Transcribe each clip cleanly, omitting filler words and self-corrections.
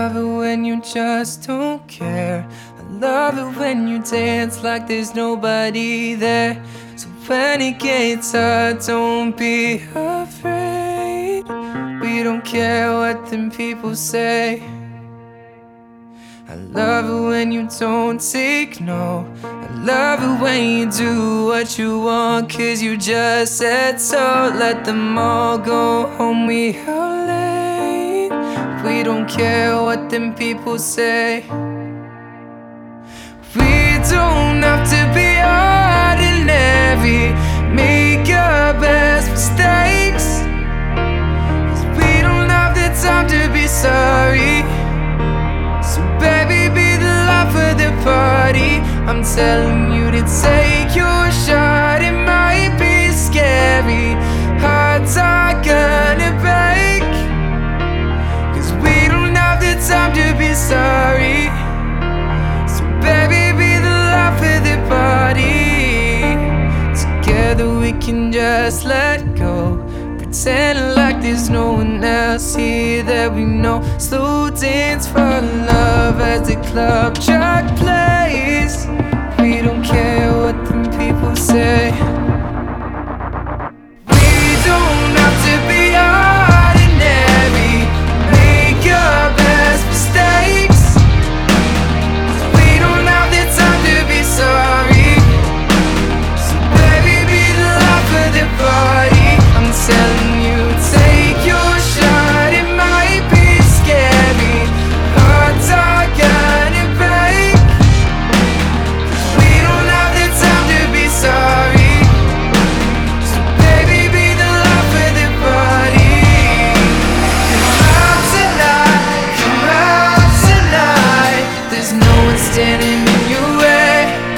love it when you just don't care. I love it when you dance like there's nobody there. So when it gets hard, don't be afraid. We don't care what them people say. I love it when you don't take no. I love it when you do what you want, 'cause you just said so. Let them all go home, we out late. We don't care what them people say. We don't have to be ordinary. Make your best mistakes, 'cause we don't have the time to be sorry. So baby, be the life of the party. I'm telling you to take your shot. It might be scary, hearts are gonna break, 'cause we don't have the time to be sorry. So baby, be the life of the party. Together we can just let go, pretending like there's no one else here that we know. Slow dance for love as the club track plays. We don't care what them people say. We don't have to be ordinary. Make your best mistakes, 'cause we don't have the time to be sorry. So baby, be the life of the party. I'm telling you, take your shot. It might be scary, hearts are gonna break, 'cause we don't have the time to be sorry. So baby, be the life of the party. Come out tonight, come out tonight. There's no one standing in your way.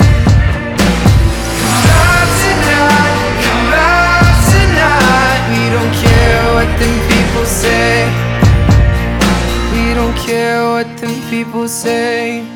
Come out tonight, come out tonight. We don't care what them people say. We don't care what them people say.